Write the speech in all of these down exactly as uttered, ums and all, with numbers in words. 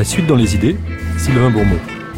La suite dans les idées, Sylvain Bourmeau.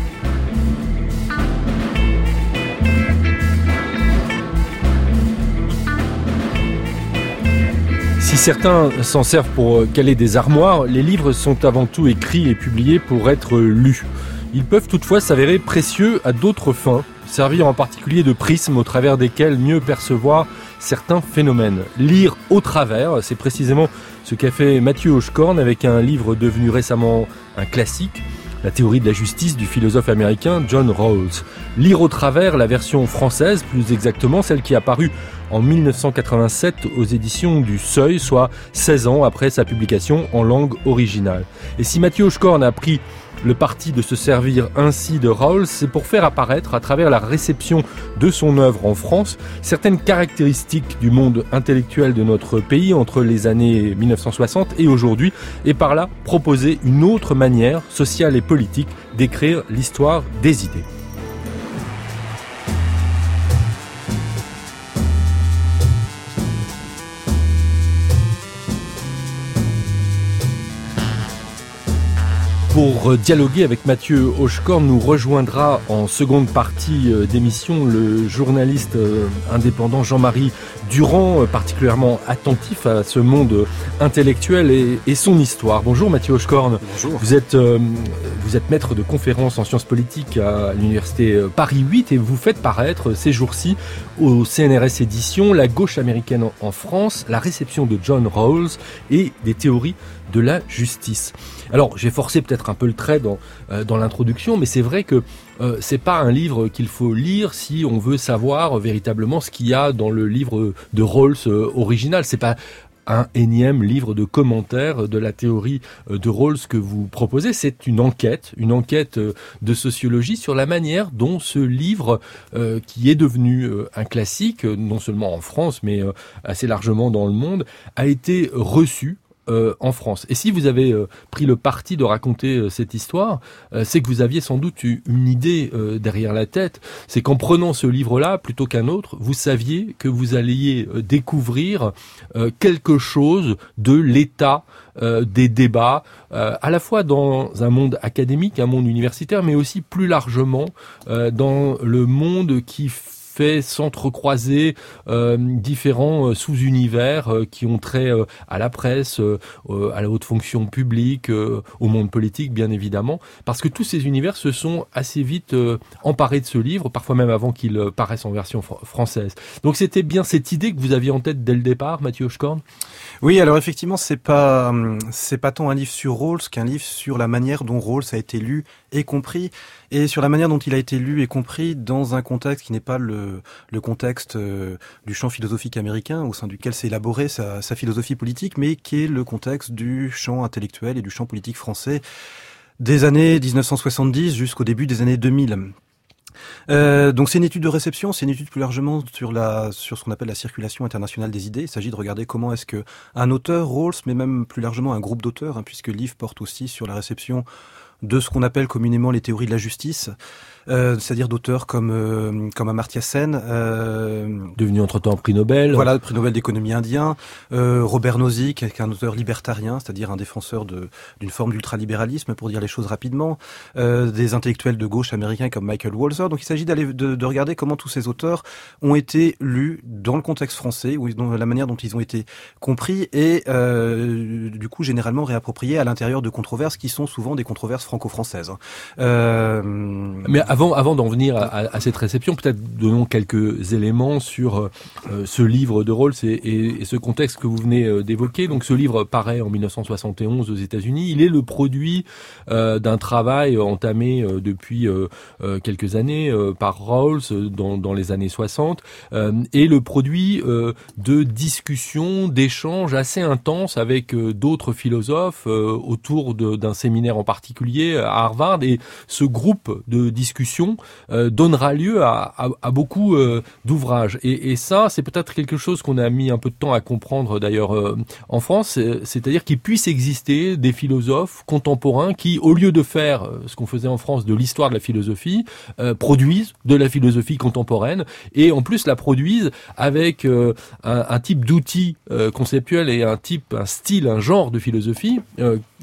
Si certains s'en servent pour caler des armoires, les livres sont avant tout écrits et publiés pour être lus. Ils peuvent toutefois s'avérer précieux à d'autres fins, servir en particulier de prisme au travers desquels mieux percevoir certains phénomènes. Lire au travers, c'est précisément ce qu'a fait Mathieu Hochkorn avec un livre devenu récemment un classique, La théorie de la justice du philosophe américain John Rawls. Lire au travers, la version française, plus exactement, celle qui a paru en dix-neuf cent quatre-vingt-sept aux éditions du Seuil, soit seize ans après sa publication en langue originale. Et si Mathieu Hochkorn a pris le parti de se servir ainsi de Rawls, c'est pour faire apparaître, à travers la réception de son œuvre en France, certaines caractéristiques du monde intellectuel de notre pays entre les années dix-neuf cent soixante et aujourd'hui, et par là proposer une autre manière, sociale et politique, d'écrire l'histoire des idées. Pour dialoguer avec Mathieu Hochkorn, nous rejoindra en seconde partie d'émission le journaliste indépendant Jean-Marie Durand, particulièrement attentif à ce monde intellectuel et, et son histoire. Bonjour Mathieu Hochkorn. Bonjour. Vous êtes, euh, vous êtes maître de conférences en sciences politiques à l'université Paris huit et vous faites paraître ces jours-ci au C N R S Éditions La gauche américaine en France, la réception de John Rawls et des théories de la justice. Alors, j'ai forcé peut-être un peu le trait dans, euh, dans l'introduction, mais c'est vrai que euh, c'est pas un livre qu'il faut lire si on veut savoir euh, véritablement ce qu'il y a dans le livre de Rawls euh, original. C'est pas un énième livre de commentaires de la théorie de Rawls que vous proposez. C'est une enquête, une enquête de sociologie sur la manière dont ce livre, euh, qui est devenu euh, un classique, non seulement en France, mais euh, assez largement dans le monde, a été reçu Euh, en France. Et si vous avez euh, pris le parti de raconter euh, cette histoire, euh, c'est que vous aviez sans doute eu une idée euh, derrière la tête. C'est qu'en prenant ce livre-là plutôt qu'un autre, vous saviez que vous alliez euh, découvrir euh, quelque chose de l'état euh, des débats, euh, à la fois dans un monde académique, un monde universitaire, mais aussi plus largement euh, dans le monde qui fait s'entrecroiser euh, différents euh, sous-univers euh, qui ont trait euh, à la presse, euh, à la haute fonction publique, euh, au monde politique bien évidemment, parce que tous ces univers se sont assez vite euh, emparés de ce livre, parfois même avant qu'il euh, paraisse en version fr- française. Donc c'était bien cette idée que vous aviez en tête dès le départ, Mathieu Hochkorn ? Oui, alors effectivement, c'est pas c'est pas tant un livre sur Rawls qu'un livre sur la manière dont Rawls a été lu et compris, et sur la manière dont il a été lu et compris dans un contexte qui n'est pas le, le contexte euh, du champ philosophique américain au sein duquel s'est élaborée sa, sa philosophie politique, mais qui est le contexte du champ intellectuel et du champ politique français des années dix-neuf cent soixante-dix jusqu'au début des années deux mille. Euh, donc c'est une étude de réception, c'est une étude plus largement sur la sur ce qu'on appelle la circulation internationale des idées. Il s'agit de regarder comment est-ce que un auteur, Rawls, mais même plus largement un groupe d'auteurs, hein, puisque le livre porte aussi sur la réception de ce qu'on appelle communément les théories de la justice, euh, c'est-à-dire d'auteurs comme euh, comme Amartya Sen, euh, devenu entre-temps prix Nobel. Voilà, prix Nobel d'économie indien, euh, Robert Nozick, qui est un auteur libertarien, c'est-à-dire un défenseur de d'une forme d'ultralibéralisme, pour dire les choses rapidement, euh, des intellectuels de gauche américains comme Michael Walzer. Donc il s'agit d'aller de, de regarder comment tous ces auteurs ont été lus dans le contexte français, ou dans la manière dont ils ont été compris et euh, du coup généralement réappropriés à l'intérieur de controverses qui sont souvent des controverses franco-françaises. Euh... Mais avant, avant d'en venir à, à, à cette réception, peut-être donnons quelques éléments sur euh, ce livre de Rawls et, et, et ce contexte que vous venez euh, d'évoquer. Donc, ce livre paraît en dix-neuf cent soixante et onze aux États-Unis. Il est le produit euh, d'un travail entamé euh, depuis euh, euh, quelques années euh, par Rawls euh, dans, dans les années soixante euh, et le produit euh, de discussions, d'échanges assez intenses avec euh, d'autres philosophes euh, autour de, d'un séminaire en particulier à Harvard. Et ce groupe de discussion euh, donnera lieu à, à, à beaucoup euh, d'ouvrages. Et, et ça, c'est peut-être quelque chose qu'on a mis un peu de temps à comprendre d'ailleurs euh, en France, c'est-à-dire qu'il puisse exister des philosophes contemporains qui, au lieu de faire euh, ce qu'on faisait en France de l'histoire de la philosophie, euh, produisent de la philosophie contemporaine et en plus la produisent avec euh, un, un type d'outils euh, conceptuels et un type, un style, un genre de philosophie euh,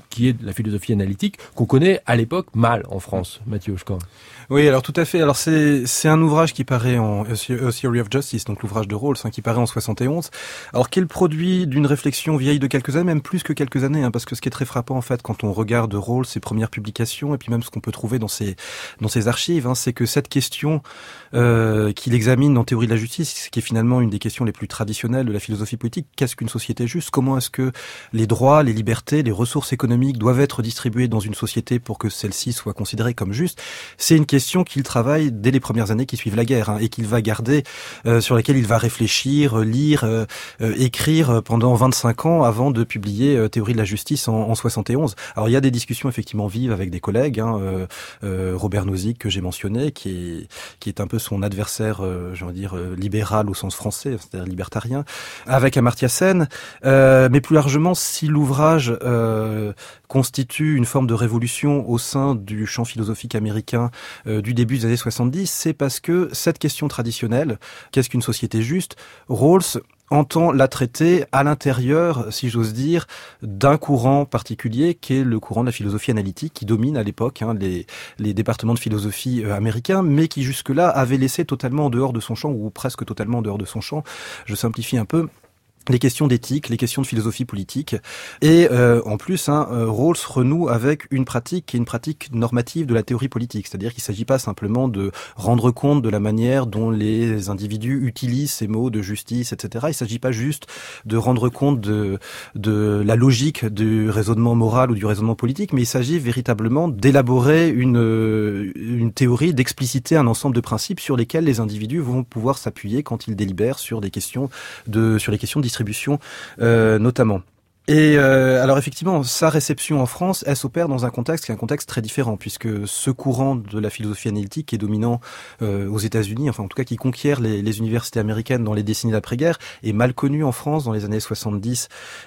qui est de la philosophie analytique, qu'on connaît à l'époque mal en France, Mathieu Hochkamp. Oui, alors tout à fait. Alors c'est c'est un ouvrage qui paraît en A Theory of Justice, donc l'ouvrage de Rawls, hein, qui paraît en soixante et onze. Alors qui est le produit d'une réflexion vieille de quelques années, même plus que quelques années, hein, parce que ce qui est très frappant en fait quand on regarde Rawls, ses premières publications, et puis même ce qu'on peut trouver dans ses dans ses archives, hein, c'est que cette question euh, qu'il examine en Théorie de la justice, qui est finalement une des questions les plus traditionnelles de la philosophie politique, qu'est-ce qu'une société juste ? Comment est-ce que les droits, les libertés, les ressources économiques doivent être distribuées dans une société pour que celle-ci soit considérée comme juste ? C'est une question qu'il travaille dès les premières années qui suivent la guerre, hein, et qu'il va garder, euh, sur lesquelles il va réfléchir, lire, euh, euh, écrire pendant vingt-cinq ans avant de publier euh, Théorie de la justice en, en soixante et onze. Alors il y a des discussions effectivement vives avec des collègues, hein, euh, euh, Robert Nozick que j'ai mentionné, qui est qui est un peu son adversaire, euh, je veux dire euh, libéral au sens français, c'est-à-dire libertarien, avec Amartya Sen, euh, mais plus largement, si l'ouvrage euh, constitue une forme de révolution au sein du champ philosophique américain euh, du début des années soixante-dix, c'est parce que cette question traditionnelle, qu'est-ce qu'une société juste, Rawls entend la traiter à l'intérieur, si j'ose dire, d'un courant particulier qui est le courant de la philosophie analytique qui domine à l'époque hein, les, les départements de philosophie euh, américains, mais qui jusque-là avait laissé totalement en dehors de son champ, ou presque totalement en dehors de son champ, je simplifie un peu, les questions d'éthique, les questions de philosophie politique. Et euh, en plus, hein, Rawls renoue avec une pratique qui est une pratique normative de la théorie politique. C'est-à-dire qu'il ne s'agit pas simplement de rendre compte de la manière dont les individus utilisent ces mots de justice, et cetera. Il ne s'agit pas juste de rendre compte de, de la logique du raisonnement moral ou du raisonnement politique, mais il s'agit véritablement d'élaborer une, une théorie, d'expliciter un ensemble de principes sur lesquels les individus vont pouvoir s'appuyer quand ils délibèrent sur des questions de, sur les questions de distribution euh, notamment. Et euh, alors effectivement, sa réception en France, elle s'opère dans un contexte qui est un contexte très différent, puisque ce courant de la philosophie analytique qui est dominant euh, aux États-Unis, enfin en tout cas qui conquiert les, les universités américaines dans les décennies d'après-guerre, est mal connu en France dans les années soixante-dix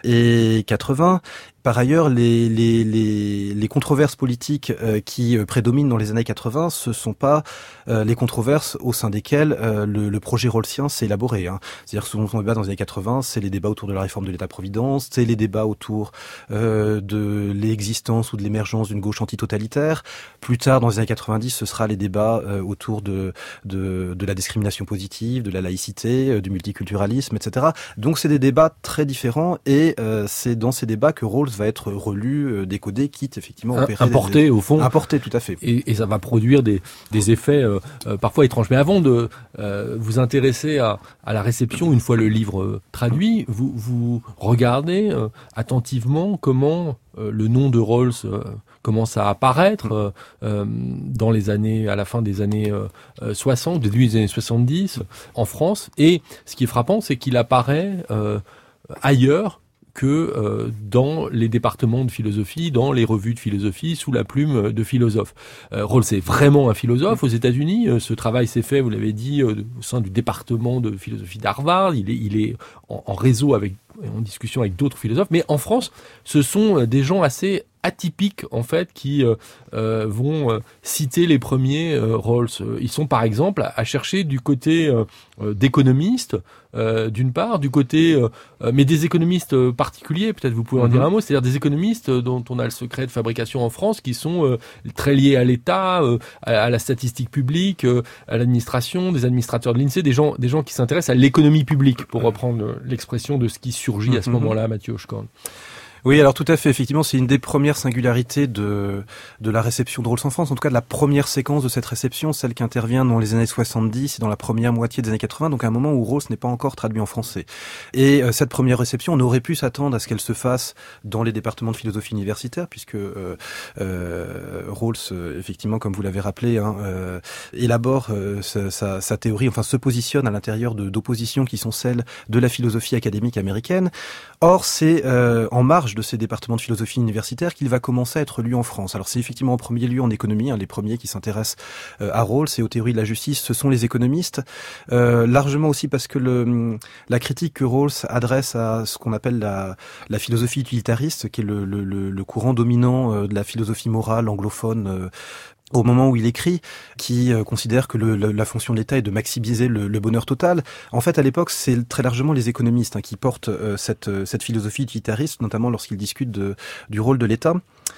et quatre-vingts. Par ailleurs, les, les, les, les controverses politiques euh, qui euh, prédominent dans les années quatre-vingts, ce sont pas euh, les controverses au sein desquelles euh, le, le projet rawlsien s'est élaboré. Hein. C'est-à-dire que ce dont on débat dans les années quatre-vingts, c'est les débats autour de la réforme de l'État-providence, c'est les débats autour euh, de l'existence ou de l'émergence d'une gauche antitotalitaire. Plus tard, dans les années quatre-vingt-dix, ce sera les débats euh, autour de, de, de la discrimination positive, de la laïcité, euh, du multiculturalisme, et cetera. Donc c'est des débats très différents et euh, c'est dans ces débats que Rawls va être relu, euh, décodé, quitte effectivement à opérer importé des... au fond. Importé, tout à fait. Et, et ça va produire des, des effets euh, euh, parfois étranges. Mais avant de euh, vous intéresser à, à la réception, une fois le livre euh, traduit, vous, vous regardez euh, attentivement comment euh, le nom de Rawls euh, commence à apparaître euh, euh, dans les années, à la fin des années euh, soixante, début des années soixante-dix, en France. Et ce qui est frappant, c'est qu'il apparaît euh, ailleurs que euh, dans les départements de philosophie, dans les revues de philosophie, sous la plume de philosophes. Euh, Rawls est vraiment un philosophe aux États-Unis. Euh, ce travail s'est fait, vous l'avez dit, euh, au sein du département de philosophie d'Harvard. Il est, il est en, en réseau avec, en discussion avec d'autres philosophes. Mais en France, ce sont des gens assez atypiques en fait qui euh, euh, vont euh, citer les premiers euh, Rawls. Ils sont par exemple à, à chercher du côté euh, euh, d'économistes euh, d'une part, du côté euh, mais des économistes particuliers, peut-être vous pouvez en mm-hmm. dire un mot, c'est-à-dire des économistes dont on a le secret de fabrication en France qui sont euh, très liés à l'État, euh, à, à la statistique publique, euh, à l'administration, des administrateurs de l'INSEE, des gens des gens qui s'intéressent à l'économie publique, pour reprendre l'expression de ce qui surgit mm-hmm. à ce moment-là, Mathieu Hochkamp. Oui, alors tout à fait. Effectivement, c'est une des premières singularités de de la réception de Rawls en France. En tout cas, de la première séquence de cette réception, celle qui intervient dans les années soixante-dix et dans la première moitié des années quatre-vingts, donc à un moment où Rawls n'est pas encore traduit en français. Et euh, cette première réception, on aurait pu s'attendre à ce qu'elle se fasse dans les départements de philosophie universitaire, puisque euh, euh, Rawls, euh, effectivement, comme vous l'avez rappelé, hein, euh, élabore euh, sa, sa, sa théorie, enfin se positionne à l'intérieur de d'oppositions qui sont celles de la philosophie académique américaine. Or, c'est euh, en marge de ces départements de philosophie universitaire qu'il va commencer à être lu en France. Alors c'est effectivement en premier lieu en économie, hein, les premiers qui s'intéressent euh, à Rawls et aux théories de la justice, ce sont les économistes, euh, largement aussi parce que le, la critique que Rawls adresse à ce qu'on appelle la, la philosophie utilitariste, qui est le, le, le courant dominant euh, de la philosophie morale anglophone euh, au moment où il écrit, qui euh, considère que le, le, la fonction de l'État est de maximiser le, le bonheur total. En fait, à l'époque, c'est très largement les économistes hein, qui portent euh, cette, cette philosophie utilitariste, notamment lorsqu'ils discutent de, du rôle de l'État.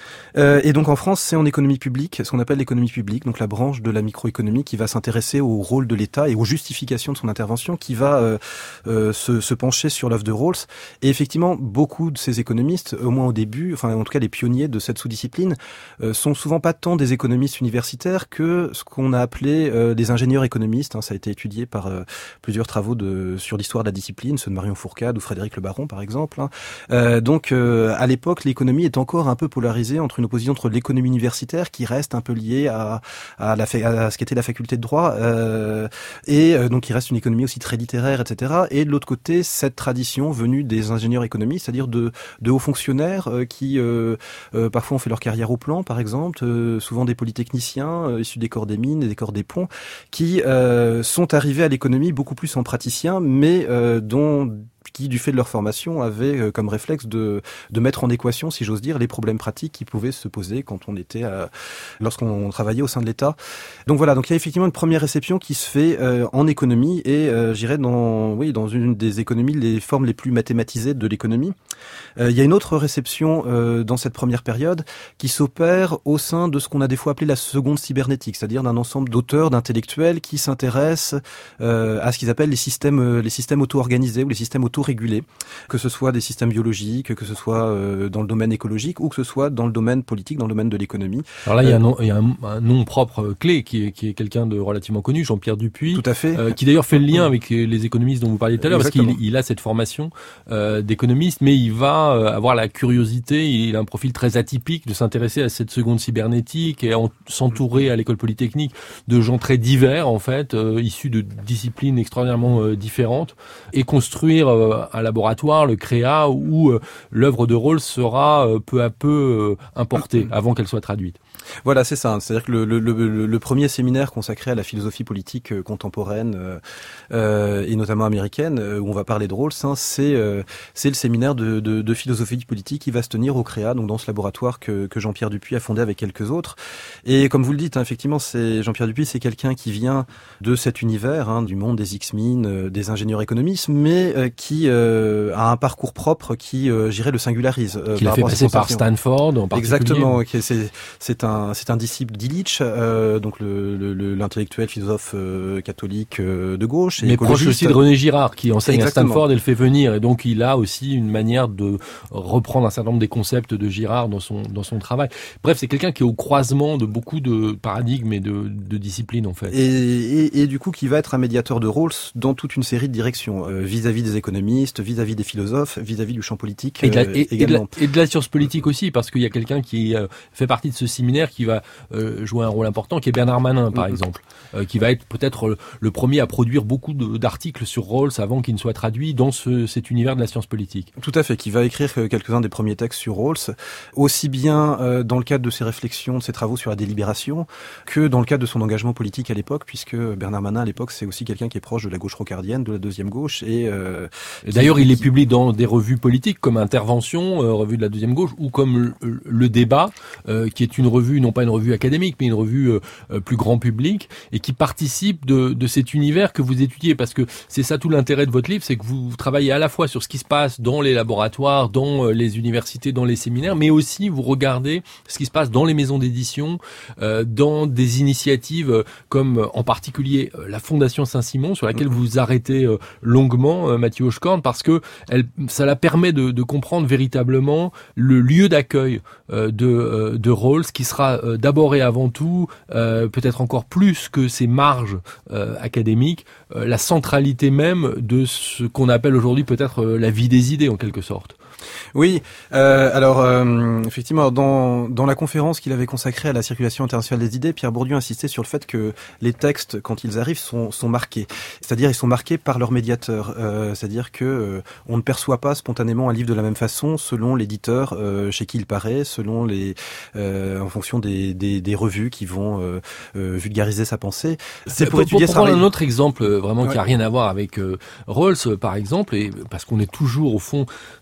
Euh, et donc en France, c'est en économie publique, ce qu'on appelle l'économie publique, donc la branche de la microéconomie qui va s'intéresser au rôle de l'État et aux justifications de son intervention, qui va euh, euh, se, se pencher sur l'œuvre de Rawls. Et effectivement, beaucoup de ces économistes, au moins au début, enfin en tout cas les pionniers de cette sous-discipline, euh, sont souvent pas tant des économistes universitaires que ce qu'on a appelé euh, des ingénieurs économistes. Hein, ça a été étudié par euh, plusieurs travaux de, sur l'histoire de la discipline, ceux de Marion Fourcade ou Frédéric Le Baron par exemple. Hein. Euh, donc euh, à l'époque, l'économie est encore un peu polarisée entre une opposition entre l'économie universitaire qui reste un peu liée à, à, la, à ce qu'était la faculté de droit euh, et euh, donc qui reste une économie aussi très littéraire, et cetera. Et de l'autre côté, cette tradition venue des ingénieurs économistes, c'est-à-dire de, de hauts fonctionnaires euh, qui euh, euh, parfois ont fait leur carrière au plan, par exemple, euh, souvent des polytechniciens euh, issus des corps des mines et des corps des ponts, qui euh, sont arrivés à l'économie beaucoup plus en praticiens, mais euh, dont qui, du fait de leur formation, avaient euh, comme réflexe de, de mettre en équation, si j'ose dire, les problèmes pratiques qui pouvaient se poser quand on était, euh, lorsqu'on travaillait au sein de l'État. Donc voilà, donc il y a effectivement une première réception qui se fait euh, en économie et, euh, j'irais dans, oui, dans une des économies, les formes les plus mathématisées de l'économie. Euh, il y a une autre réception euh, dans cette première période qui s'opère au sein de ce qu'on a des fois appelé la seconde cybernétique, c'est-à-dire d'un ensemble d'auteurs, d'intellectuels qui s'intéressent euh, à ce qu'ils appellent les systèmes, les systèmes auto-organisés ou les systèmes auto-régulés, que ce soit des systèmes biologiques, que ce soit euh, dans le domaine écologique ou que ce soit dans le domaine politique, dans le domaine de l'économie. Alors là, il y a un nom, il y a un, un nom propre clé qui est, qui est quelqu'un de relativement connu, Jean-Pierre Dupuy. Tout à fait. Euh, qui d'ailleurs fait le lien avec les économistes dont vous parliez tout à l'heure, parce qu'il il a cette formation euh, d'économiste, mais il va euh, avoir la curiosité, il a un profil très atypique de s'intéresser à cette seconde cybernétique et en, s'entourer à l'école polytechnique de gens très divers, en fait, euh, issus de disciplines extraordinairement euh, différentes, et construire euh, un laboratoire, le Créa, où euh, l'œuvre de Rawls sera euh, peu à peu euh, importée avant qu'elle soit traduite. Voilà, c'est ça. C'est-à-dire que le, le, le, le premier séminaire consacré à la philosophie politique euh, contemporaine euh, euh, et notamment américaine, euh, où on va parler de Rawls, hein, c'est euh, c'est le séminaire de, de, de philosophie politique qui va se tenir au Créa, donc dans ce laboratoire que, que Jean-Pierre Dupuy a fondé avec quelques autres. Et comme vous le dites, hein, effectivement, c'est Jean-Pierre Dupuy, c'est quelqu'un qui vient de cet univers, hein, du monde des X-Mines, euh, des ingénieurs économistes, mais euh, qui euh, a un parcours propre qui, euh, j'irais, le singularise. Euh, Qu'il a fait passer par Stanford en particulier. Exactement. Okay, c'est c'est un c'est un disciple d'Illich, euh, donc le, le, l'intellectuel philosophe euh, catholique euh, de gauche. Et mais proche aussi de René Girard, qui enseigne Exactement. à Stanford et le fait venir. Et donc il a aussi une manière de reprendre un certain nombre des concepts de Girard dans son dans son travail. Bref, c'est quelqu'un qui est au croisement de beaucoup de paradigmes et de, de disciplines en fait. Et, et, et du coup, qui va être un médiateur de Rawls dans toute une série de directions, euh, vis-à-vis des économistes, vis-à-vis des philosophes, vis-à-vis du champ politique et de la, euh, et, également. Et de, la, et de la science politique aussi, parce qu'il y a quelqu'un qui euh, fait partie de ce séminaire qui va euh, jouer un rôle important, qui est Bernard Manin, par mmh. exemple, euh, qui va être peut-être le, le premier à produire beaucoup de, d'articles sur Rawls avant qu'il ne soit traduit dans ce, cet univers de la science politique. Tout à fait, qui va écrire quelques-uns des premiers textes sur Rawls, aussi bien euh, dans le cadre de ses réflexions, de ses travaux sur la délibération, que dans le cadre de son engagement politique à l'époque, puisque Bernard Manin, à l'époque, c'est aussi quelqu'un qui est proche de la gauche rocardienne, de la deuxième gauche. Et, euh, et d'ailleurs, qui, il est publié dans des revues politiques comme Intervention, euh, revue de la deuxième gauche, ou comme Le, le Débat, euh, qui est une revue, non pas une revue académique, mais une revue euh, plus grand public, et qui participe de, de cet univers que vous étudiez, parce que c'est ça tout l'intérêt de votre livre, c'est que vous travaillez à la fois sur ce qui se passe dans les laboratoires, dans les universités, dans les séminaires, mais aussi vous regardez ce qui se passe dans les maisons d'édition, euh, dans des initiatives euh, comme en particulier euh, la Fondation Saint-Simon, sur laquelle vous vous arrêtez euh, longuement, euh, Mathieu Hochkorn, parce que elle, ça la permet de, de comprendre véritablement le lieu d'accueil euh, de, euh, de Rawls, qui sera euh, d'abord et avant tout, euh, peut-être encore plus que ses marges euh, académiques, euh, la centralité même de ce qu'on appelle aujourd'hui peut-être euh, la vie des idées en quelque sorte. Oui, euh, alors euh, effectivement, dans, dans la conférence qu'il avait consacrée à la circulation internationale des idées, Pierre Bourdieu insistait sur le fait que les textes, quand ils arrivent, sont, sont marqués. C'est-à-dire, ils sont marqués par leur médiateur. Euh, c'est-à-dire que euh, on ne perçoit pas spontanément un livre de la même façon selon l'éditeur euh, chez qui il paraît, selon les, euh, en fonction des, des, des revues qui vont euh, euh, vulgariser sa pensée. C'est pour, pour étudier pour ça. Pour prendre un autre exemple vraiment ouais. qui a rien à voir avec euh, Rawls, par exemple, et parce qu'on est toujours au fond sous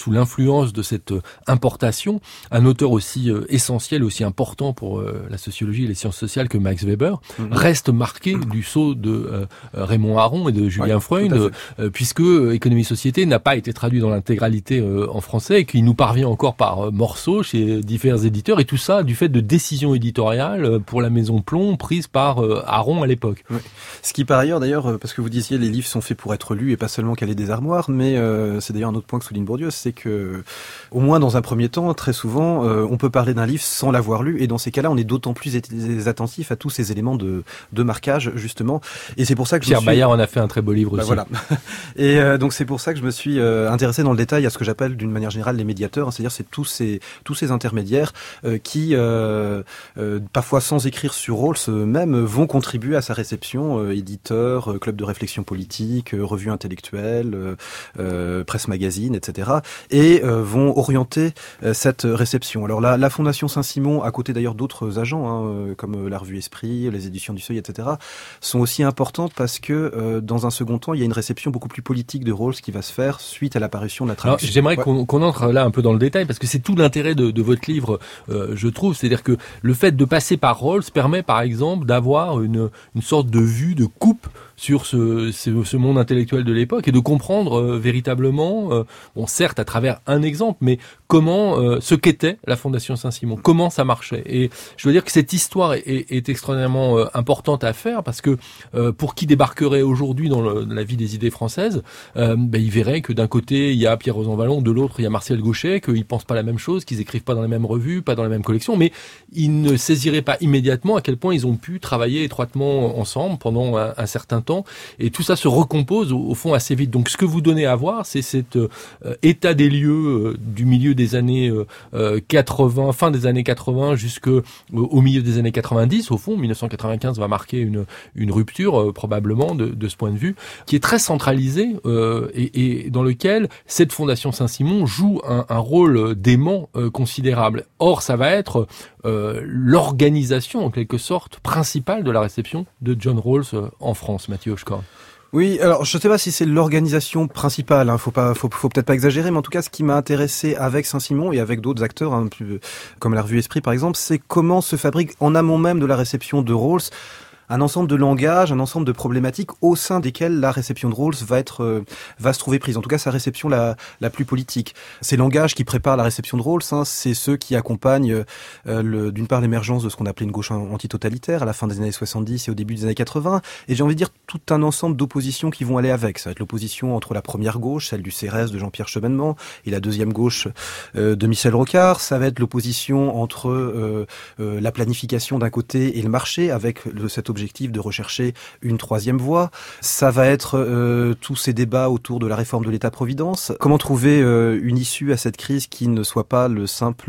sous l'influence de cette importation, un auteur aussi euh, essentiel, aussi important pour euh, la sociologie et les sciences sociales que Max Weber, mmh. reste marqué mmh. du sceau de euh, Raymond Aron et de Julien ouais, Freund, euh, puisque euh, Économie-Société n'a pas été traduit dans l'intégralité euh, en français et qu'il nous parvient encore par euh, morceaux chez divers éditeurs, et tout ça du fait de décisions éditoriales euh, pour la Maison Plomb prises par euh, Aron à l'époque. Ouais. Ce qui par ailleurs d'ailleurs, parce que vous disiez les livres sont faits pour être lus et pas seulement caler des armoires, mais euh, c'est d'ailleurs un autre point que souligne Bourdieu, c'est que au moins dans un premier temps, très souvent, euh, on peut parler d'un livre sans l'avoir lu, et dans ces cas-là, on est d'autant plus attentif à tous ces éléments de, de marquage justement. Et c'est pour ça que Pierre je me suis... Bayard en a fait un très beau livre bah aussi. Voilà. Et euh, donc c'est pour ça que je me suis euh, intéressé dans le détail à ce que j'appelle d'une manière générale les médiateurs, hein, c'est-à-dire c'est tous ces tous ces intermédiaires euh, qui euh, euh, parfois sans écrire sur Rawls eux-mêmes vont contribuer à sa réception, euh, éditeurs, euh, club de réflexion politique, euh, revues intellectuelles, euh, euh, presse magazine, et cetera. Et euh, vont orienter euh, cette réception. Alors la, la Fondation Saint-Simon, à côté d'ailleurs d'autres agents, hein, euh, comme la Revue Esprit, les éditions du Seuil, et cetera, sont aussi importantes parce que euh, dans un second temps, il y a une réception beaucoup plus politique de Rawls qui va se faire suite à l'apparition de la traduction. Alors, j'aimerais ouais. qu'on, qu'on entre là un peu dans le détail, parce que c'est tout l'intérêt de, de votre livre, euh, je trouve. C'est-à-dire que le fait de passer par Rawls permet, par exemple, d'avoir une, une sorte de vue, de coupe sur ce, ce, ce monde intellectuel de l'époque et de comprendre euh, véritablement, euh, bon certes à travers un exemple, mais comment euh, ce qu'était la Fondation Saint-Simon, comment ça marchait. Et je dois dire que cette histoire est, est, est extrêmement euh, importante à faire, parce que euh, pour qui débarquerait aujourd'hui dans, le, dans la vie des idées françaises, euh, ben, il verrait que d'un côté il y a Pierre Rosanvallon, de l'autre il y a Martial Gauchet, qu'ils pensent pas la même chose, qu'ils écrivent pas dans la même revue, pas dans la même collection, mais ils ne saisiraient pas immédiatement à quel point ils ont pu travailler étroitement ensemble pendant un, un certain temps. Et tout ça se recompose au, au fond assez vite. Donc ce que vous donnez à voir, c'est cet euh, état des lieux euh, du milieu des années euh, quatre-vingts, fin des années quatre-vingts jusqu'au au milieu des années quatre-vingt-dix. Au fond, dix-neuf cent quatre-vingt-quinze va marquer une, une rupture euh, probablement de, de ce point de vue, qui est très centralisé euh, et, et dans lequel cette Fondation Saint-Simon joue un, un rôle d'aimant euh, considérable. Or, ça va être euh, l'organisation en quelque sorte principale de la réception de John Rawls euh, en France. Mathieu Hochkorn. Oui, alors je ne sais pas si c'est l'organisation principale, hein, faut pas, faut, faut peut-être pas exagérer, mais en tout cas, ce qui m'a intéressé avec Saint-Simon et avec d'autres acteurs, hein, plus, comme la Revue Esprit par exemple, c'est comment se fabrique en amont même de la réception de Rawls un ensemble de langages, un ensemble de problématiques au sein desquelles la réception de Rawls va être, euh, va se trouver prise. En tout cas, sa réception la, la plus politique. Ces langages qui préparent la réception de Rawls, hein, c'est ceux qui accompagnent euh, le, d'une part l'émergence de ce qu'on appelait une gauche antitotalitaire à la fin des années soixante-dix et au début des années quatre-vingts. Et j'ai envie de dire tout un ensemble d'oppositions qui vont aller avec. Ça va être l'opposition entre la première gauche, celle du C R S de Jean-Pierre Chevènement, et la deuxième gauche euh, de Michel Rocard. Ça va être l'opposition entre euh, euh, la planification d'un côté et le marché, avec le, cet objectif de rechercher une troisième voie. Ça va être euh, tous ces débats autour de la réforme de l'État-providence. Comment trouver euh, une issue à cette crise qui ne soit pas le simple,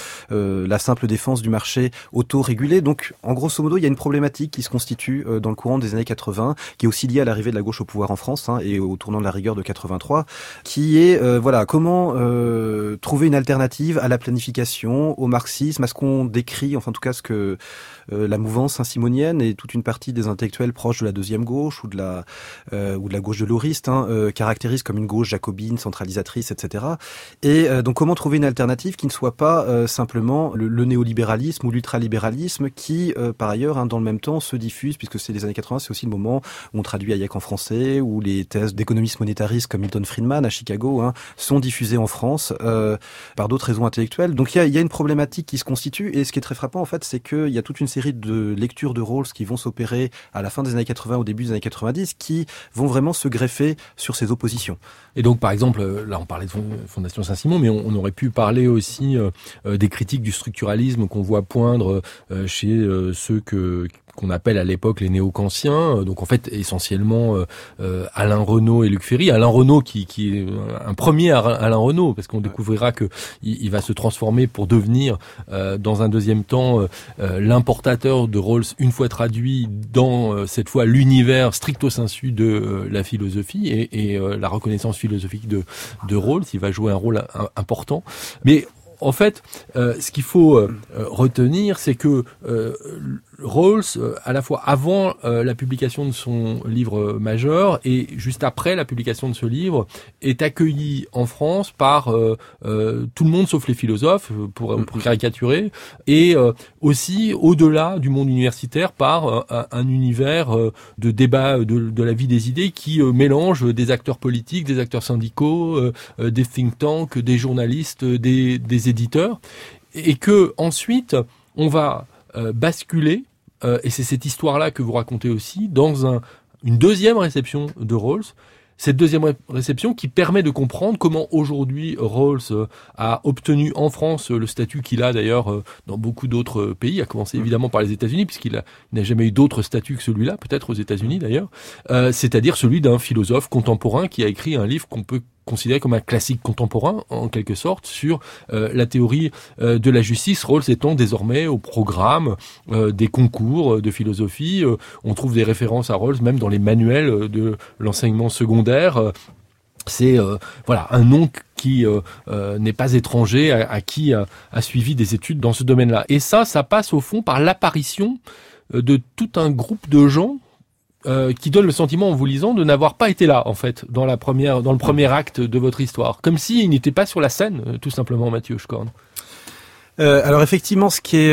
euh, la simple défense du marché auto-régulé. Donc, en grosso modo, il y a une problématique qui se constitue euh, dans le courant des années quatre-vingts, qui est aussi liée à l'arrivée de la gauche au pouvoir en France, hein, et au tournant de la rigueur de quatre-vingt-trois, qui est, euh, voilà, comment euh, trouver une alternative à la planification, au marxisme, à ce qu'on décrit, enfin en tout cas ce que euh, la mouvance saint-simonienne et toute une partie des intellectuels proches de la deuxième gauche ou de la euh, ou de la gauche de Lauriste hein, euh, caractérisent comme une gauche jacobine, centralisatrice, et cetera. Et euh, donc comment trouver une alternative qui ne soit pas euh, simplement le, le néolibéralisme ou l'ultralibéralisme qui, euh, par ailleurs, hein, dans le même temps, se diffuse, puisque c'est les années quatre-vingts, c'est aussi le moment où on traduit Hayek en français, où les thèses d'économistes monétaristes comme Milton Friedman à Chicago hein, sont diffusées en France euh, par d'autres raisons intellectuelles. Donc il y a, y a une problématique qui se constitue, et ce qui est très frappant en fait, c'est qu'il y a toute une série de lectures de Rawls qui vont s'opérer à la fin des années quatre-vingts, au début des années quatre-vingt-dix, qui vont vraiment se greffer sur ces oppositions. Et donc, par exemple, là, on parlait de Fondation Saint-Simon, mais on, on aurait pu parler aussi euh, des critiques du structuralisme qu'on voit poindre euh, chez euh, ceux que qu'on appelle à l'époque les néo-kantiens, donc en fait essentiellement euh, Alain Renaud et Luc Ferry. Alain Renaud qui, qui est un premier Alain Renaud, parce qu'on découvrira que il, il va se transformer pour devenir euh, dans un deuxième temps euh, l'importateur de Rawls une fois traduit dans euh, cette fois l'univers stricto sensu de euh, la philosophie et, et euh, la reconnaissance philosophique de, de Rawls. Il va jouer un rôle un, important, mais en fait, euh, ce qu'il faut euh, retenir, c'est que euh, Rawls, euh, à la fois avant euh, la publication de son livre majeur et juste après la publication de ce livre, est accueilli en France par euh, euh, tout le monde sauf les philosophes, pour, pour caricaturer, et euh, aussi au-delà du monde universitaire par euh, un, un univers euh, de débat de, de la vie des idées qui euh, mélange des acteurs politiques, des acteurs syndicaux, euh, euh, des think tanks, des journalistes, des, des éditeurs, et que ensuite on va Euh, basculer, euh, et c'est cette histoire-là que vous racontez aussi, dans un, une deuxième réception de Rawls, cette deuxième ré- réception qui permet de comprendre comment aujourd'hui Rawls euh, a obtenu en France euh, le statut qu'il a d'ailleurs euh, dans beaucoup d'autres pays, à commencer évidemment par les États-Unis, puisqu'il a, il n'a jamais eu d'autre statut que celui-là, peut-être aux États-Unis d'ailleurs, euh, c'est-à-dire celui d'un philosophe contemporain qui a écrit un livre qu'on peut considéré comme un classique contemporain, en quelque sorte, sur euh, la théorie euh, de la justice, Rawls étant désormais au programme euh, des concours de philosophie. Euh, on trouve des références à Rawls même dans les manuels de l'enseignement secondaire. Euh, c'est euh, voilà un nom qui euh, euh, n'est pas étranger à, à qui a, a suivi des études dans ce domaine-là. Et ça, ça passe au fond par l'apparition euh, de tout un groupe de gens Euh, qui donne le sentiment en vous lisant de n'avoir pas été là en fait dans la première dans le premier acte de votre histoire, comme s'il n'était pas sur la scène, euh, tout simplement, Mathieu Schkorn. Euh, alors effectivement, ce qui est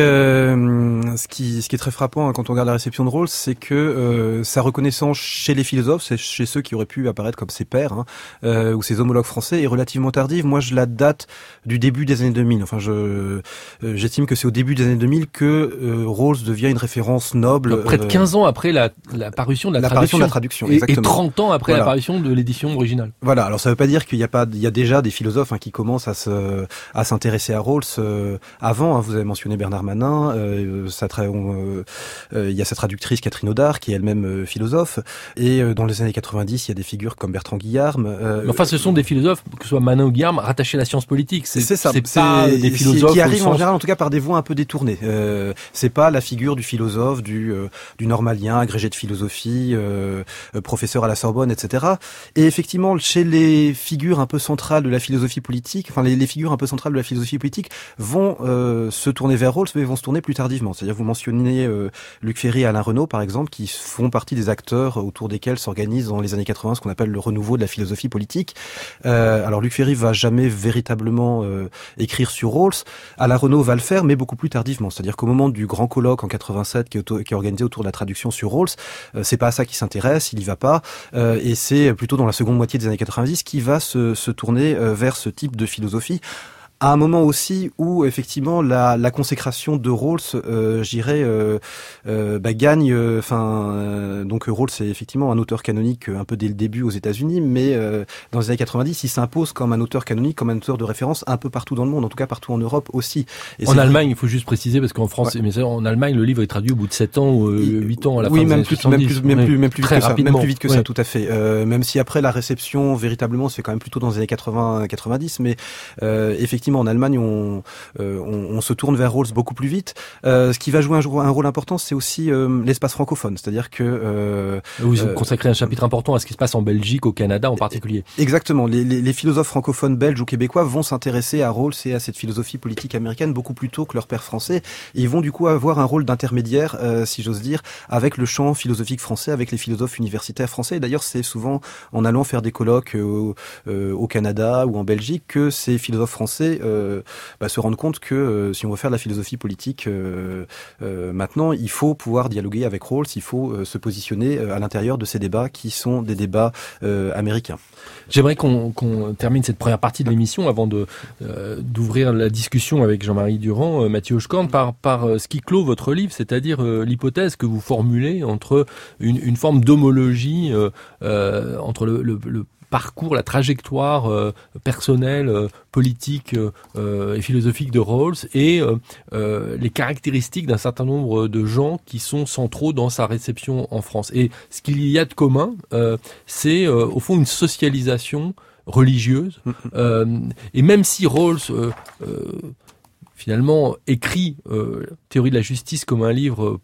euh, ce qui ce qui est très frappant hein, quand on regarde la réception de Rawls, c'est que euh, sa reconnaissance chez les philosophes, c'est chez ceux qui auraient pu apparaître comme ses pairs hein, euh, ou ses homologues français, est relativement tardive. Moi, je la date du début des années deux mille. Enfin, je euh, j'estime que c'est au début des années deux mille que euh, Rawls devient une référence noble. Donc, près de quinze ans après la, la parution de la, la traduction, de la traduction, et, exactement. et trente ans après voilà. l'apparition de l'édition originale. Voilà. Alors, ça veut pas dire qu'il y a pas, il y a déjà des philosophes hein, qui commencent à se à s'intéresser à Rawls euh, avant. Hein, vous avez mentionné Bernard Manin, euh, ça tra- on, euh, il y a sa traductrice Catherine Audard qui est elle-même euh, philosophe, et euh, dans les années quatre-vingt-dix il y a des figures comme Bertrand Guillarme. Euh, Mais enfin, ce sont des philosophes, que ce soit Manin ou Guillarme, rattachés à la science politique. C'est, c'est ça. C'est c'est pas des philosophes qui arrivent sens... en général, en tout cas, par des voies un peu détournées. Euh, c'est pas la figure du philosophe, du euh, du normalien, agrégé de philosophie, euh, professeur à la Sorbonne, et cetera. Et effectivement, chez les figures un peu centrales de la philosophie politique, enfin les, les figures un peu centrales de la philosophie politique vont euh, se tourner vers Rawls, mais vont se tourner plus tardivement. C'est-à-dire, vous mentionnez euh, Luc Ferry et Alain Renaud, par exemple, qui font partie des acteurs autour desquels s'organise dans les années quatre-vingts ce qu'on appelle le renouveau de la philosophie politique. Euh, alors, Luc Ferry va jamais véritablement euh, écrire sur Rawls. Alain Renaud va le faire, mais beaucoup plus tardivement. C'est-à-dire qu'au moment du grand colloque en quatre-vingt-sept qui est, auto- qui est organisé autour de la traduction sur Rawls, euh, c'est pas à ça qu'il s'intéresse, il y va pas, euh, et c'est plutôt dans la seconde moitié des années quatre-vingt-dix qu'il va se, se tourner euh, vers ce type de philosophie. À un moment aussi où effectivement la, la consécration de Rawls, euh, j'irais, euh, euh, bah, gagne. Enfin, euh, donc Rawls c'est effectivement un auteur canonique un peu dès le début aux États-Unis, mais euh, dans les années quatre-vingt-dix, il s'impose comme un auteur canonique, comme un auteur de référence un peu partout dans le monde, en tout cas partout en Europe aussi. Et en Allemagne, il faut juste préciser parce qu'en France, ouais. mais en Allemagne, le livre est traduit au bout de sept ans ou huit ans à la oui, fin même des plus, années même plus, même plus, même plus vite que ça, même plus vite que ouais. ça, tout à fait. Euh, même si après la réception véritablement se fait quand même plutôt dans les années quatre-vingts quatre-vingt-dix, mais euh, effectivement en Allemagne on Euh, on, on se tourne vers Rawls beaucoup plus vite. Euh, ce qui va jouer un, un rôle important, c'est aussi euh, l'espace francophone, c'est-à-dire que euh, vous euh, consacrez un chapitre important à ce qui se passe en Belgique, au Canada en particulier. Exactement. Les, les, les philosophes francophones belges ou québécois vont s'intéresser à Rawls et à cette philosophie politique américaine beaucoup plus tôt que leurs pairs français. Et ils vont du coup avoir un rôle d'intermédiaire, euh, si j'ose dire, avec le champ philosophique français, avec les philosophes universitaires français. Et d'ailleurs, c'est souvent en allant faire des colloques euh, euh, au Canada ou en Belgique que ces philosophes français euh, bah, se rendent compte que euh, si on veut faire de la philosophie politique euh, euh, maintenant, il faut pouvoir dialoguer avec Rawls, il faut euh, se positionner euh, à l'intérieur de ces débats qui sont des débats euh, américains. J'aimerais qu'on, qu'on termine cette première partie de l'émission avant de, euh, d'ouvrir la discussion avec Jean-Marie Durand, euh, Mathieu Schkorn, par, par euh, ce qui clôt votre livre, c'est-à-dire euh, l'hypothèse que vous formulez entre une, une forme d'homologie euh, euh, entre le, le, le parcours, la trajectoire euh, personnelle, euh, politique euh, et philosophique de Rawls et euh, euh, les caractéristiques d'un certain nombre de gens qui sont centraux dans sa réception en France. Et ce qu'il y a de commun, euh, c'est euh, au fond une socialisation religieuse. Euh, et même si Rawls euh, euh, finalement écrit euh, Théorie de la justice comme un livre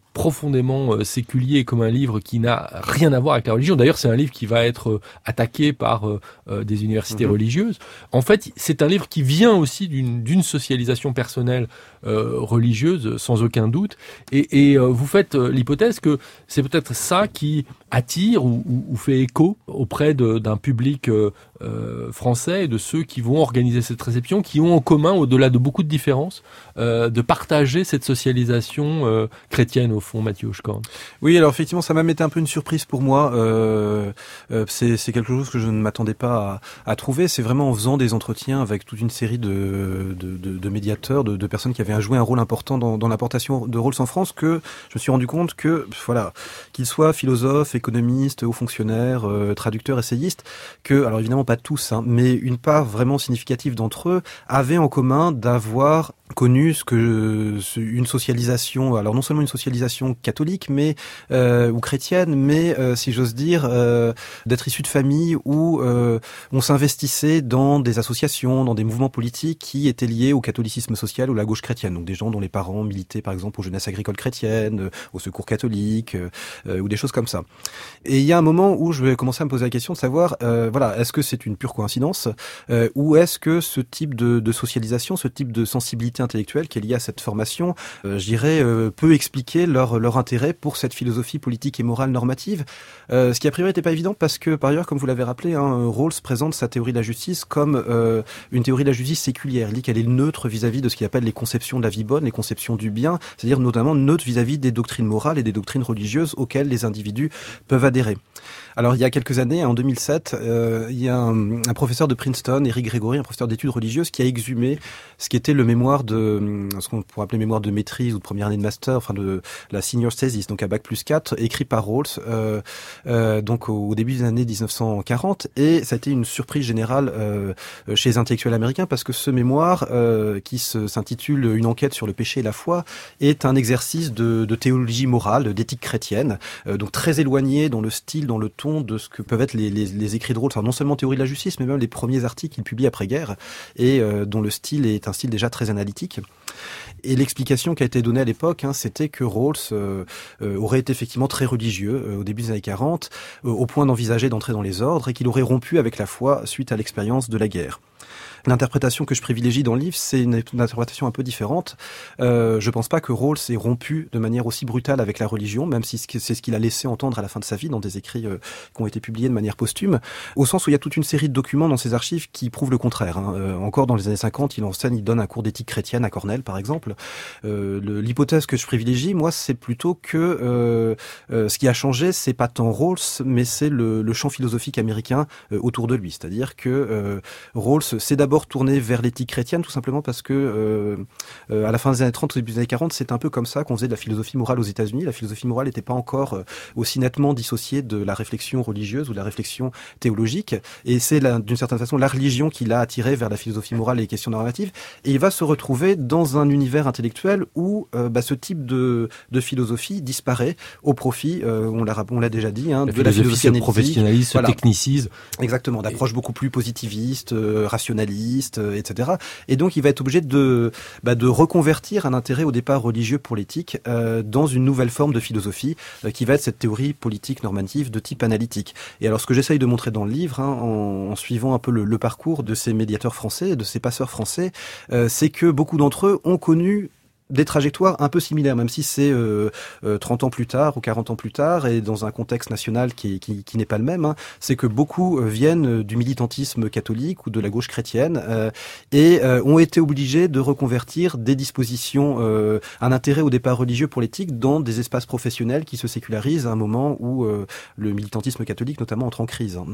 profondément euh, séculier, comme un livre qui n'a rien à voir avec la religion. D'ailleurs, c'est un livre qui va être euh, attaqué par euh, euh, des universités mmh. religieuses. En fait, c'est un livre qui vient aussi d'une, d'une socialisation personnelle euh, religieuse, sans aucun doute. Et, et euh, vous faites euh, l'hypothèse que c'est peut-être ça qui attire ou, ou, ou fait écho auprès de, d'un public euh, euh, français et de ceux qui vont organiser cette réception, qui ont en commun, au-delà de beaucoup de différences, euh, de partager cette socialisation euh, chrétienne, au fond, Mathieu Hochkorn. Oui, alors effectivement, ça m'a été un peu une surprise pour moi. Euh, euh, c'est, c'est quelque chose que je ne m'attendais pas à, à trouver. C'est vraiment en faisant des entretiens avec toute une série de, de, de, de médiateurs, de, de personnes qui avaient joué un rôle important dans, dans l'importation de Rawls en France que je me suis rendu compte que, voilà, qu'ils soient philosophes, économistes, hauts fonctionnaires, euh, traducteurs, essayistes, que, alors évidemment pas tous, hein, mais une part vraiment significative d'entre eux avaient en commun d'avoir connu ce que une socialisation, alors non seulement une socialisation catholique, mais euh, ou chrétienne, mais euh, si j'ose dire, euh, d'être issu de familles où euh, on s'investissait dans des associations, dans des mouvements politiques qui étaient liés au catholicisme social ou à la gauche chrétienne. Donc des gens dont les parents militaient, par exemple, aux jeunesses agricoles chrétiennes, euh, au secours catholique, euh, ou des choses comme ça. Et il y a un moment où je vais commencer à me poser la question de savoir, euh, voilà, est-ce que c'est une pure coïncidence, euh, ou est-ce que ce type de, de socialisation, ce type de sensibilité intellectuelle qui est liée à cette formation, euh, je dirais, euh, peut expliquer leur leur intérêt pour cette philosophie politique et morale normative, euh, ce qui a priori n'était pas évident parce que par ailleurs, comme vous l'avez rappelé, hein, Rawls présente sa théorie de la justice comme euh, une théorie de la justice séculière. Il dit qu'elle est neutre vis-à-vis de ce qu'il appelle les conceptions de la vie bonne, les conceptions du bien, c'est-à-dire notamment neutre vis-à-vis des doctrines morales et des doctrines religieuses auxquelles les individus peuvent adhérer. Alors il y a quelques années, en deux mille sept, euh, il y a un, un professeur de Princeton, Eric Gregory, un professeur d'études religieuses, qui a exhumé ce qui était le mémoire de, ce qu'on pourrait appeler mémoire de maîtrise ou de première année de master, enfin de la senior thesis, donc à bac plus quatre, écrit par Rawls, euh, euh, donc au, au début des années dix-neuf cent quarante, et ça a été une surprise générale euh, chez les intellectuels américains parce que ce mémoire, euh, qui se, s'intitule Une enquête sur le péché et la foi, est un exercice de, de théologie morale, d'éthique chrétienne, euh, donc très éloigné dans le style, dans le ton de ce que peuvent être les, les, les écrits de Rawls, alors non seulement théorie de la justice, mais même les premiers articles qu'il publie après-guerre, et euh, dont le style est un style déjà très analytique. Et l'explication qui a été donnée à l'époque, hein, c'était que Rawls euh, euh, aurait été effectivement très religieux euh, au début des années quarante, euh, au point d'envisager d'entrer dans les ordres, et qu'il aurait rompu avec la foi suite à l'expérience de la guerre. L'interprétation que je privilégie dans le livre, c'est une, une interprétation un peu différente. Euh, je pense pas que Rawls ait rompu de manière aussi brutale avec la religion, même si c'est ce qu'il a laissé entendre à la fin de sa vie dans des écrits euh, qui ont été publiés de manière posthume, au sens où il y a toute une série de documents dans ses archives qui prouvent le contraire. Hein. Euh, encore dans les années cinquante, il enseigne, il donne un cours d'éthique chrétienne à Cornell, par exemple. Euh, le, l'hypothèse que je privilégie, moi, c'est plutôt que euh, euh, ce qui a changé, c'est pas tant Rawls, mais c'est le, le champ philosophique américain euh, autour de lui. C'est-à-dire que euh, Rawls, c'est d'abord tourné vers l'éthique chrétienne, tout simplement parce que euh, euh, à la fin des années trente, au début des années quarante, c'est un peu comme ça qu'on faisait de la philosophie morale aux États-Unis. La philosophie morale n'était pas encore euh, aussi nettement dissociée de la réflexion religieuse ou de la réflexion théologique, et c'est la, d'une certaine façon la religion qui l'a attiré vers la philosophie morale et les questions normatives, et il va se retrouver dans un univers intellectuel où euh, bah, ce type de, de philosophie disparaît au profit, euh, on, l'a, on l'a déjà dit, hein, la de la philosophie se professionnalise, se voilà. technicise. Exactement, d'approche et... beaucoup plus positiviste, euh, rationaliste, et cetera. Et donc, il va être obligé de, bah, de reconvertir un intérêt au départ religieux pour l'éthique euh, dans une nouvelle forme de philosophie euh, qui va être cette théorie politique normative de type analytique. Et alors, ce que j'essaye de montrer dans le livre, hein, en, en suivant un peu le, le parcours de ces médiateurs français, de ces passeurs français, euh, c'est que beaucoup d'entre eux ont connu des trajectoires un peu similaires, même si c'est euh, euh, trente ans plus tard ou quarante ans plus tard, et dans un contexte national qui, qui, qui n'est pas le même, hein, c'est que beaucoup euh, viennent du militantisme catholique ou de la gauche chrétienne euh, et euh, ont été obligés de reconvertir des dispositions, euh, un intérêt au départ religieux pour l'éthique dans des espaces professionnels qui se sécularisent à un moment où euh, le militantisme catholique notamment entre en crise. Hein.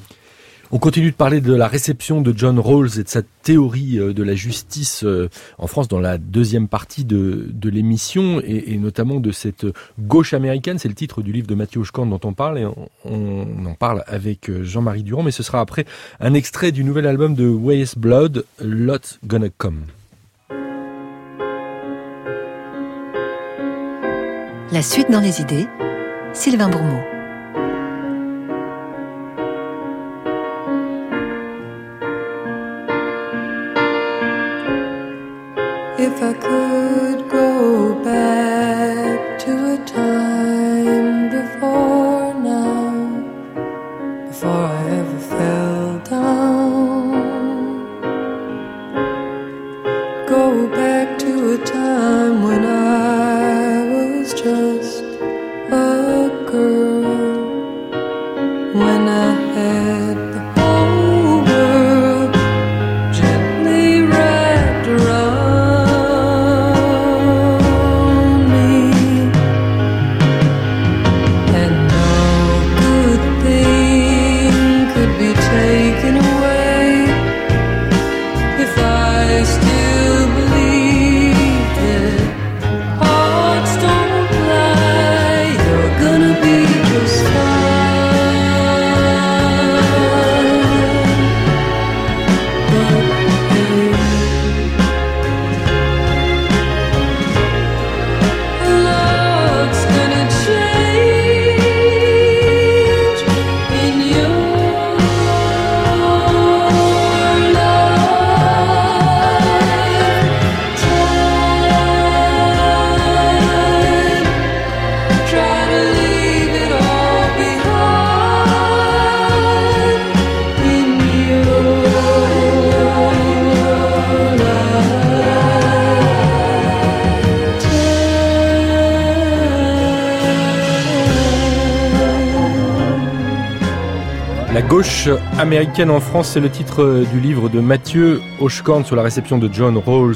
On continue de parler de la réception de John Rawls et de sa théorie de la justice en France dans la deuxième partie de, de l'émission et, et notamment de cette gauche américaine. C'est le titre du livre de Mathieu Hochkorn dont on parle et on, on en parle avec Jean-Marie Durand, mais ce sera après un extrait du nouvel album de Weyes Blood, Lot's Gonna Come. La suite dans les idées, Sylvain Bourmeau. If I could go back to a gauche américaine en France, c'est le titre du livre de Mathieu Hochkorn sur la réception de John Rawls.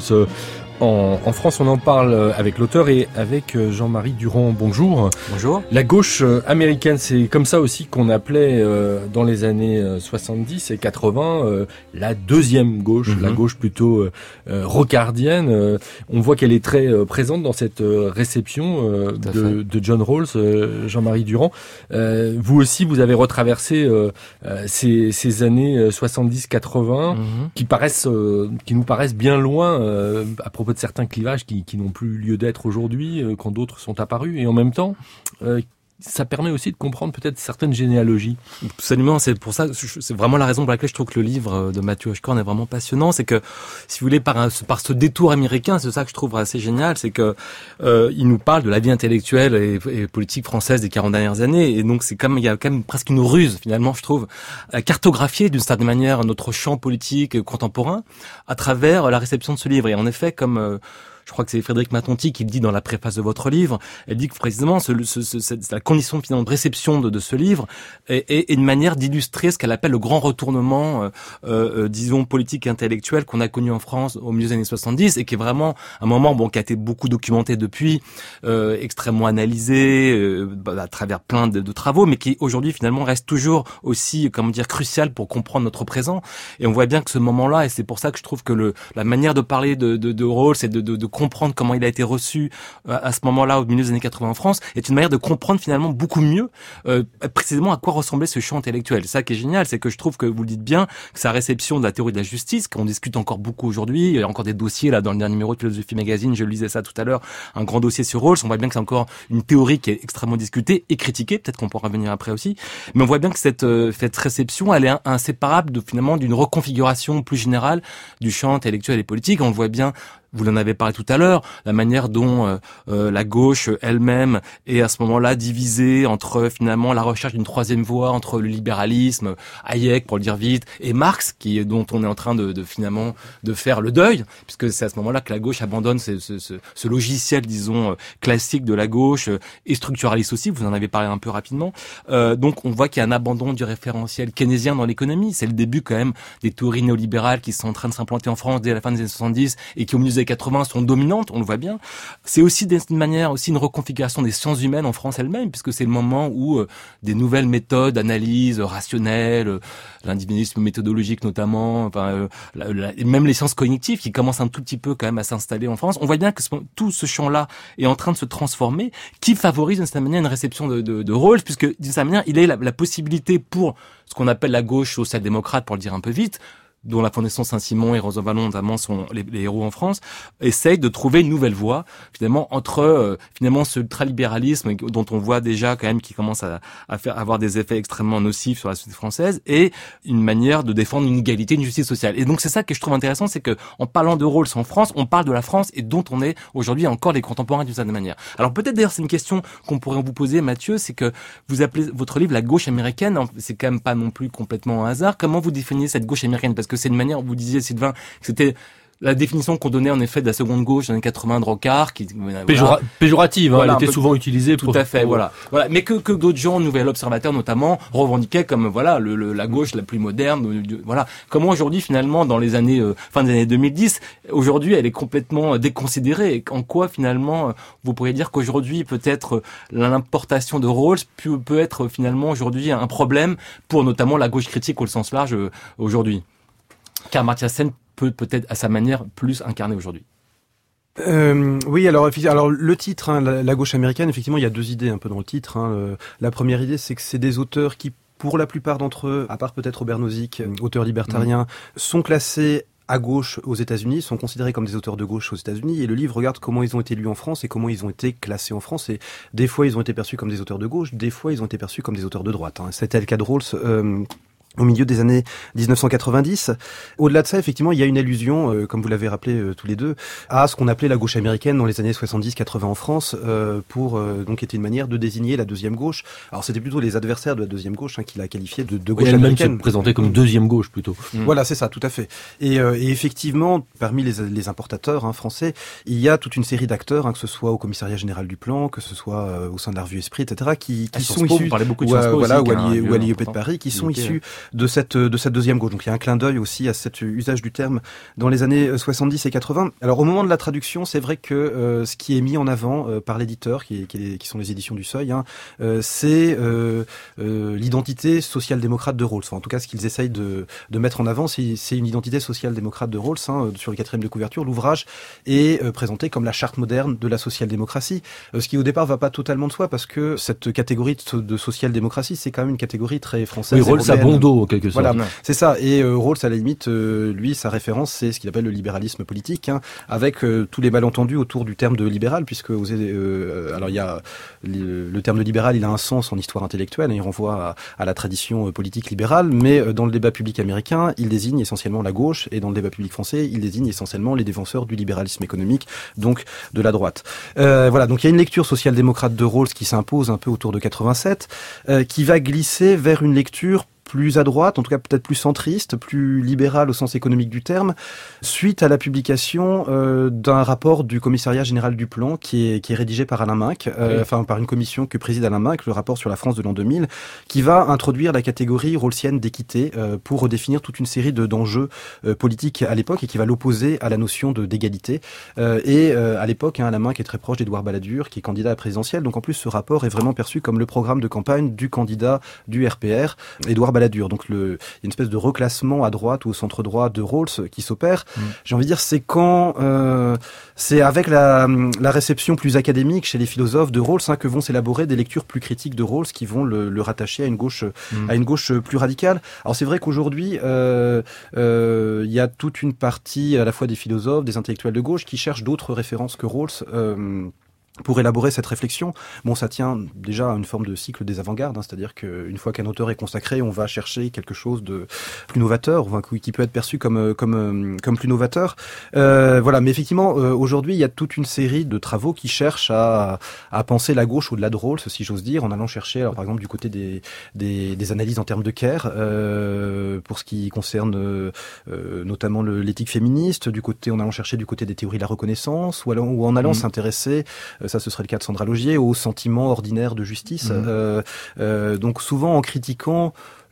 En, en France, on en parle avec l'auteur et avec Jean-Marie Durand. Bonjour. Bonjour. La gauche américaine, c'est comme ça aussi qu'on appelait euh, dans les années soixante-dix et quatre-vingts euh, la deuxième gauche, mm-hmm. la gauche plutôt euh, rocardienne. Euh, on voit qu'elle est très euh, présente dans cette euh, réception euh, de, de John Rawls, euh, Jean-Marie Durand. Euh, vous aussi, vous avez retraversé euh, euh, ces, ces années soixante-dix quatre-vingts mm-hmm. qui paraissent, euh, qui nous paraissent bien loin euh, à propos de certains clivages qui, qui n'ont plus lieu d'être aujourd'hui, euh, quand d'autres sont apparus. Et en même temps, euh, ça permet aussi de comprendre peut-être certaines généalogies. Absolument, c'est pour ça, c'est vraiment la raison pour laquelle je trouve que le livre de Mathieu Hochkorn est vraiment passionnant. C'est que, si vous voulez, par, un, par ce détour américain, c'est ça que je trouve assez génial, c'est que euh, il nous parle de la vie intellectuelle et, et politique française des quarante dernières années. Et donc, c'est comme il y a quand même presque une ruse, finalement, je trouve, à cartographier d'une certaine manière notre champ politique contemporain à travers la réception de ce livre. Et en effet, comme euh, je crois que c'est Frédéric Matonti qui le dit dans la préface de votre livre. Elle dit que précisément ce, ce, ce, cette, la condition finalement de réception de, de ce livre est, est, est une manière d'illustrer ce qu'elle appelle le grand retournement, euh, euh, disons politique et intellectuel qu'on a connu en France au milieu des années soixante-dix et qui est vraiment un moment bon qui a été beaucoup documenté depuis, euh, extrêmement analysé euh, à travers plein de, de travaux, mais qui aujourd'hui finalement reste toujours aussi comment dire crucial pour comprendre notre présent. Et on voit bien que ce moment-là, et c'est pour ça que je trouve que le la manière de parler de, de, de Rawls et de, de, de comprendre comment il a été reçu à ce moment-là au milieu des années quatre-vingts en France est une manière de comprendre finalement beaucoup mieux euh, précisément à quoi ressemblait ce champ intellectuel. Ça qui est génial, c'est que je trouve que vous le dites bien, que sa réception de la théorie de la justice, qu'on discute encore beaucoup aujourd'hui, il y a encore des dossiers là dans le dernier numéro de Philosophie Magazine, je lisais ça tout à l'heure, un grand dossier sur Rawls, on voit bien que c'est encore une théorie qui est extrêmement discutée et critiquée, peut-être qu'on pourra revenir après aussi, mais on voit bien que cette, euh, cette réception, elle est inséparable de, finalement d'une reconfiguration plus générale du champ intellectuel et politique. On le voit bien. Vous en avez parlé tout à l'heure, la manière dont euh, euh, la gauche elle-même est à ce moment-là divisée entre finalement la recherche d'une troisième voie, entre le libéralisme, Hayek pour le dire vite, et Marx, qui dont on est en train de, de finalement de faire le deuil, puisque c'est à ce moment-là que la gauche abandonne ce, ce, ce, ce logiciel, disons, classique de la gauche, et structuraliste aussi, vous en avez parlé un peu rapidement. Euh, donc on voit qu'il y a un abandon du référentiel keynésien dans l'économie, c'est le début quand même des théories néolibérales qui sont en train de s'implanter en France dès la fin des années soixante-dix, et qui au milieu des quatre-vingts sont dominantes, on le voit bien. C'est aussi d'une manière aussi une reconfiguration des sciences humaines en France elle-même, puisque c'est le moment où euh, des nouvelles méthodes d'analyse rationnelle, euh, l'individualisme méthodologique notamment, enfin euh, la, la, et même les sciences cognitives qui commencent un tout petit peu quand même à s'installer en France. On voit bien que ce, tout ce champ-là est en train de se transformer, qui favorise d'une certaine manière une réception de, de, de Rawls, puisque d'une certaine manière il est la, la possibilité pour ce qu'on appelle la gauche social-démocrate, pour le dire un peu vite, dont la Fondation Saint-Simon et Rosa Vallon notamment sont les, les héros en France, essayent de trouver une nouvelle voie finalement entre euh, finalement ce ultralibéralisme dont on voit déjà quand même qui commence à, à faire avoir des effets extrêmement nocifs sur la société française et une manière de défendre une égalité, une justice sociale. Et donc c'est ça que je trouve intéressant, c'est que en parlant de Rawls en France, on parle de la France et dont on est aujourd'hui encore les contemporains d'une certaine manière. Alors peut-être d'ailleurs c'est une question qu'on pourrait vous poser, Mathieu, c'est que vous appelez votre livre la gauche américaine, c'est quand même pas non plus complètement un hasard. Comment vous définissez cette gauche américaine? Parce que c'est une manière, vous disiez Sylvain, que c'était la définition qu'on donnait en effet de la seconde gauche dans les années quatre-vingts de Rocard, qui voilà. Péjora, péjorative, voilà, hein, elle était souvent utilisée. Tout pour, à fait, pour... voilà, voilà. Mais que que d'autres gens, Nouvel Observateur notamment, revendiquaient comme voilà le, le la gauche la plus moderne. Voilà. Comment aujourd'hui finalement dans les années euh, fin des années deux mille dix, aujourd'hui elle est complètement déconsidérée. Et en quoi finalement vous pourriez dire qu'aujourd'hui peut-être l'importation de Rawls peut, peut être finalement aujourd'hui un problème pour notamment la gauche critique au sens large euh, aujourd'hui. Car Amartya Sen peut peut-être à sa manière plus incarner aujourd'hui. Euh, oui, alors, alors le titre, hein, la, la gauche américaine, effectivement, il y a deux idées un peu dans le titre. Hein. Euh, la première idée, c'est que c'est des auteurs qui, pour la plupart d'entre eux, à part peut-être Robert Nozick, auteur libertarien, mmh. sont classés à gauche aux États-Unis, sont considérés comme des auteurs de gauche aux États-Unis, et le livre regarde comment ils ont été lus en France et comment ils ont été classés en France. Et des fois, ils ont été perçus comme des auteurs de gauche, des fois, ils ont été perçus comme des auteurs de droite. Hein. C'était le cas de Rawls. Euh, au milieu des années dix-neuf cent quatre-vingt-dix. Au-delà de ça, effectivement, il y a une allusion, euh, comme vous l'avez rappelé euh, tous les deux, à ce qu'on appelait la gauche américaine dans les années soixante-dix quatre-vingts en France, euh, pour euh, donc était une manière de désigner la deuxième gauche. Alors c'était plutôt les adversaires de la deuxième gauche hein, qui la qualifiaient de, de gauche oui, américaine. Elle-même se présentait comme deuxième gauche plutôt. Mmh. Voilà, c'est ça, tout à fait. Et, euh, et effectivement, parmi les, les importateurs hein, français, il y a toute une série d'acteurs, hein, que ce soit au Commissariat général du Plan, que ce soit euh, au sein de la revue Esprit, et cetera, qui, qui sont issus, vous parlez beaucoup de ou, Sciences Po voilà, aussi, ou à l'I E P de Paris, qui sont issus de cette de cette deuxième gauche. Donc il y a un clin d'œil aussi à cet usage du terme dans les années soixante-dix et quatre-vingts. Alors au moment de la traduction, c'est vrai que euh, ce qui est mis en avant euh, par l'éditeur, qui, qui, qui sont les éditions du Seuil, hein, euh, c'est euh, euh, l'identité social-démocrate de Rawls. Enfin, en tout cas, ce qu'ils essayent de, de mettre en avant, c'est, c'est une identité social-démocrate de Rawls. Hein, sur le quatrième de couverture, l'ouvrage est euh, présenté comme la charte moderne de la social-démocratie, euh, ce qui au départ va pas totalement de soi, parce que cette catégorie de, de social-démocratie, c'est quand même une catégorie très française. Oui, Rawls a bon dos, en quelque sorte. Voilà, c'est ça. Et euh, Rawls, à la limite, euh, lui, sa référence, c'est ce qu'il appelle le libéralisme politique, hein, avec euh, tous les malentendus autour du terme de libéral, puisque aux, euh, alors il y a le, le terme de libéral, il a un sens en histoire intellectuelle, hein, il renvoie à, à la tradition politique libérale, mais euh, dans le débat public américain, il désigne essentiellement la gauche, et dans le débat public français, il désigne essentiellement les défenseurs du libéralisme économique, donc de la droite. Euh, voilà, donc il y a une lecture social-démocrate de Rawls qui s'impose un peu autour de quatre-vingt-sept, euh, qui va glisser vers une lecture plus à droite, en tout cas peut-être plus centriste, plus libéral au sens économique du terme, suite à la publication euh, d'un rapport du Commissariat général du plan qui est, qui est rédigé par Alain Minc, euh, oui. enfin par une commission que préside Alain Minc, le rapport sur la France de l'an deux mille, qui va introduire la catégorie rawlsienne d'équité euh, pour redéfinir toute une série de, d'enjeux euh, politiques à l'époque et qui va l'opposer à la notion de, d'égalité. Euh, et euh, à l'époque, hein, Alain Minc est très proche d'Édouard Balladur, qui est candidat à la présidentielle, donc en plus ce rapport est vraiment perçu comme le programme de campagne du candidat du R P R, Édouard Balladur. Donc le, il y a une espèce de reclassement à droite ou au centre droit de Rawls qui s'opère. Mmh. J'ai envie de dire, c'est quand, euh, c'est avec la, la réception plus académique chez les philosophes de Rawls hein, que vont s'élaborer des lectures plus critiques de Rawls qui vont le, le rattacher à une gauche, mmh. à une gauche plus radicale. Alors c'est vrai qu'aujourd'hui, euh, euh, il y a toute une partie à la fois des philosophes, des intellectuels de gauche qui cherchent d'autres références que Rawls. Euh, Pour élaborer cette réflexion, bon, ça tient déjà à une forme de cycle des avant-gardes, hein, c'est-à-dire qu'une fois qu'un auteur est consacré, on va chercher quelque chose de plus novateur, enfin, qui peut être perçu comme comme comme plus novateur. Euh, voilà, mais effectivement, euh, aujourd'hui, il y a toute une série de travaux qui cherchent à à penser la gauche au-delà de Rawls, si j'ose dire, en allant chercher, alors par exemple, du côté des des, des analyses en termes de Kerr, euh, pour ce qui concerne euh, notamment le, l'éthique féministe, du côté, en allant chercher du côté des théories de la reconnaissance, ou, allant, ou en allant mmh. s'intéresser ça ce serait le cas de Sandra Laugier, au sentiment ordinaire de justice. Mmh. Euh, euh, donc souvent en critiquant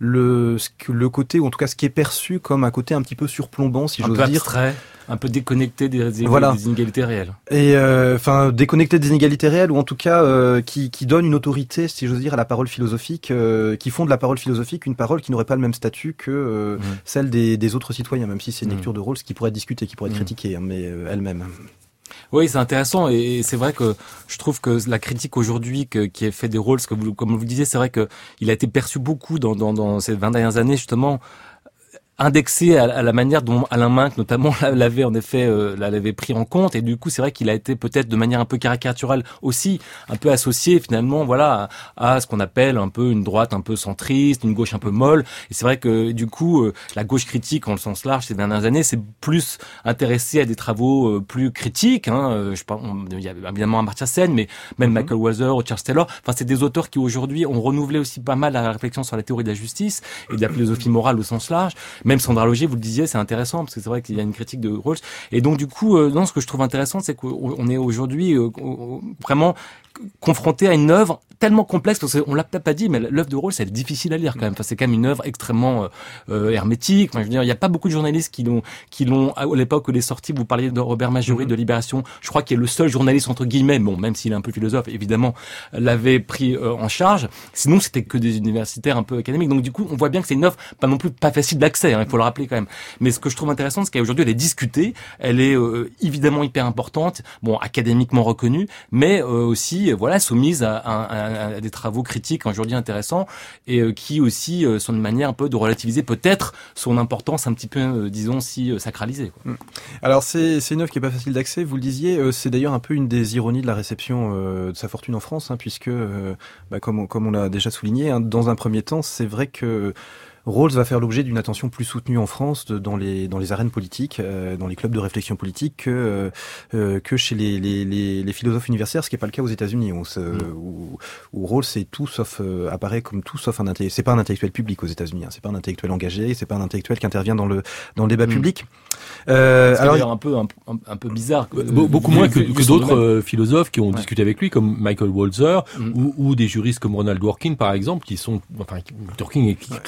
le le côté, ou en tout cas ce qui est perçu comme un côté un petit peu surplombant, si un j'ose peu dire. Abstrait, un peu déconnecté des, des, voilà. des inégalités réelles. Et enfin euh, déconnecté des inégalités réelles, ou en tout cas euh, qui qui donne une autorité, si j'ose dire, à la parole philosophique, euh, qui font de la parole philosophique une parole qui n'aurait pas le même statut que euh, mmh. celle des des autres citoyens, même si c'est une mmh. lecture de Rawls qui pourrait être discutée, qui pourrait être mmh. critiquée, hein, mais euh, elle-même. Oui, c'est intéressant et c'est vrai que je trouve que la critique aujourd'hui que, qui est faite des Rawls, que vous, comme vous le disiez, c'est vrai que il a été perçu beaucoup dans, dans, dans ces vingt dernières années justement, indexé à, à la manière dont Alain Minc notamment l'avait en effet euh, l'avait pris en compte, et du coup c'est vrai qu'il a été peut-être de manière un peu caricaturale aussi un peu associé finalement voilà à, à ce qu'on appelle un peu une droite un peu centriste, une gauche un peu molle, et c'est vrai que du coup euh, la gauche critique en le sens large ces dernières années c'est plus intéressé à des travaux euh, plus critiques, hein, euh, je pense il y a évidemment Amartya Sen, mais même mm-hmm. Michael Walzer ou Charles Taylor, enfin c'est des auteurs qui aujourd'hui ont renouvelé aussi pas mal la réflexion sur la théorie de la justice et de la philosophie morale au sens large. Même Sandra Laugier, vous le disiez, c'est intéressant parce que c'est vrai qu'il y a une critique de Rawls. Et donc du coup, euh, non, ce que je trouve intéressant, c'est qu'on est aujourd'hui euh, vraiment confronté à une œuvre tellement complexe, parce qu'on l'a peut-être pas dit, mais l'œuvre de Rawls, elle est difficile à lire quand même. Enfin, c'est quand même une œuvre extrêmement euh, hermétique. Enfin, je veux dire, il n'y a pas beaucoup de journalistes qui l'ont, qui l'ont à l'époque où il est sorti. Vous parliez de Robert Majori mm-hmm. de Libération. Je crois qu'il est le seul journaliste entre guillemets, bon, même s'il est un peu philosophe, évidemment, l'avait pris euh, en charge. Sinon, c'était que des universitaires un peu académiques. Donc du coup, on voit bien que c'est une œuvre pas non plus pas facile d'accès. Hein, il faut le rappeler quand même. Mais ce que je trouve intéressant, c'est qu'aujourd'hui, elle est discutée. Elle est euh, évidemment hyper importante, bon, académiquement reconnue, mais euh, aussi, euh, voilà, soumise à, à, à, à des travaux critiques aujourd'hui intéressants et euh, qui aussi euh, sont une manière un peu de relativiser peut-être son importance un petit peu, euh, disons, si euh, sacralisée, quoi. Alors c'est c'est une œuvre qui est pas facile d'accès, vous le disiez. Euh, c'est d'ailleurs un peu une des ironies de la réception euh, de Sa fortune en France, hein, puisque, euh, bah, comme on, comme on l'a déjà souligné, hein, dans un premier temps, c'est vrai que Rawls va faire l'objet d'une attention plus soutenue en France de, dans les dans les arènes politiques, euh, dans les clubs de réflexion politique que euh, que chez les, les les les philosophes universitaires, ce qui est pas le cas aux États-Unis, où, mmh. où, où Rawls c'est tout sauf euh, apparaît comme tout sauf un intellectuel. C'est pas un intellectuel public aux États-Unis, hein, c'est pas un intellectuel engagé, c'est pas un intellectuel qui intervient dans le dans le débat mmh. public. Euh, c'est alors un peu un, un, un peu bizarre, que, Be- beaucoup moins que, que d'autres euh, philosophes qui ont ouais. discuté avec lui, comme Michael Walzer mmh. ou, ou des juristes comme Ronald Dworkin par exemple, qui sont enfin Dworkin écrit régulièrement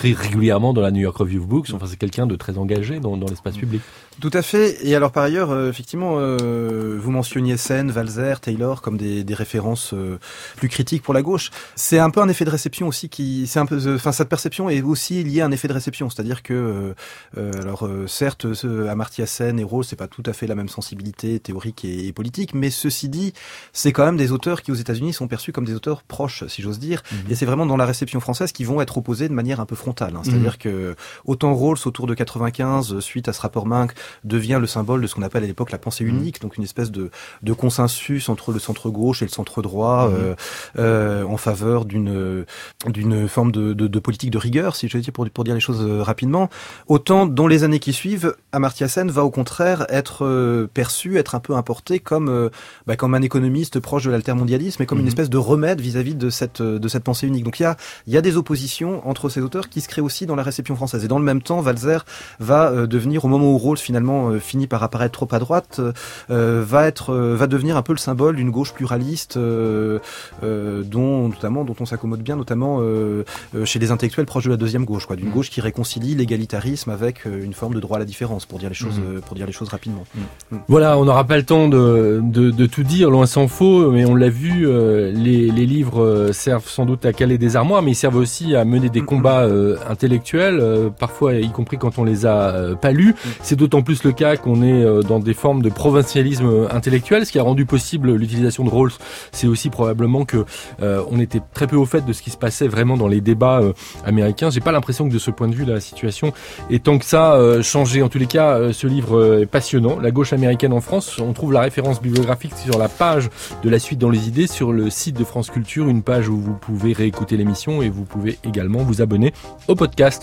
régulièrement dans la New York Review of Books. Enfin, c'est quelqu'un de très engagé dans, dans l'espace public. Tout à fait. Et alors par ailleurs, euh, effectivement, euh, vous mentionniez Sen, Walzer, Taylor comme des, des références euh, plus critiques pour la gauche. C'est un peu un effet de réception aussi qui, c'est un peu, enfin cette perception est aussi liée à un effet de réception, c'est-à-dire que, euh, alors euh, certes, ce, Amartya Sen et Rawls, c'est pas tout à fait la même sensibilité théorique et, et politique, mais ceci dit, c'est quand même des auteurs qui aux États-Unis sont perçus comme des auteurs proches, si j'ose dire. Mmh. Et c'est vraiment dans la réception française qu'ils vont être opposés de manière un peu frontale. Hein. C'est-à-dire mmh. que autant Rawls autour de quatre-vingt-quinze, suite à ce rapport Minc, devient le symbole de ce qu'on appelle à l'époque la pensée unique, mmh. donc une espèce de, de consensus entre le centre-gauche et le centre-droit mmh. euh, euh, en faveur d'une d'une forme de, de, de politique de rigueur, si je veux dire, pour, pour dire les choses rapidement. Autant dans les années qui suivent, Amartya Sen va au contraire être euh, perçu, être un peu importé comme, euh, bah, comme un économiste proche de l'altermondialisme et comme mmh. une espèce de remède vis-à-vis de cette, de cette pensée unique. Donc il y a, il y a des oppositions entre ces auteurs qui se créent aussi dans la réception française. Et dans le même temps, Walzer va euh, devenir, au moment où Rawls finalement euh, finit par apparaître trop à droite, euh, va être, euh, va devenir un peu le symbole d'une gauche pluraliste, euh, euh, dont notamment, dont on s'accommode bien, notamment euh, euh, chez les intellectuels proches de la deuxième gauche, quoi, d'une mmh. gauche qui réconcilie l'égalitarisme avec euh, une forme de droit à la différence, pour dire les choses, mmh. euh, pour dire les choses rapidement. Mmh. Mmh. Voilà, on n'aura pas le temps de, de, de tout dire, loin s'en faut, mais on l'a vu, euh, les, les livres euh, servent sans doute à caler des armoires, mais ils servent aussi à mener des mmh. combats euh, intellectuels, euh, parfois y compris quand on les a euh, pas lus. Mmh. C'est d'autant plus le cas qu'on est euh, dans des formes de provincialisme intellectuel. Ce qui a rendu possible l'utilisation de Rawls, c'est aussi probablement que euh, on était très peu au fait de ce qui se passait vraiment dans les débats euh, américains. J'ai pas l'impression que de ce point de vue, la situation est tant que ça euh, changée. En tous les cas, euh, ce livre euh, est passionnant. La gauche américaine en France. On trouve la référence bibliographique sur la page de La Suite dans les idées sur le site de France Culture, une page où vous pouvez réécouter l'émission et vous pouvez également vous abonner au podcast.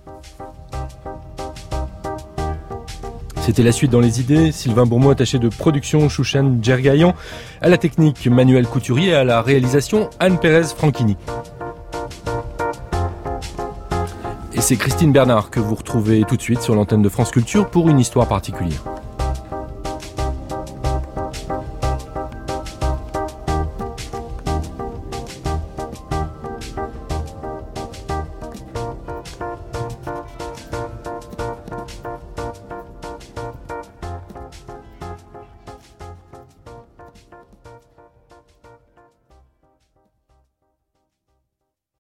C'était La Suite dans les idées. Sylvain Bourmont, attaché de production, Chouchen Djergaïan, à la technique Manuel Couturier, à la réalisation Anne Pérez Franchini. Et c'est Christine Bernard que vous retrouvez tout de suite sur l'antenne de France Culture pour une histoire particulière.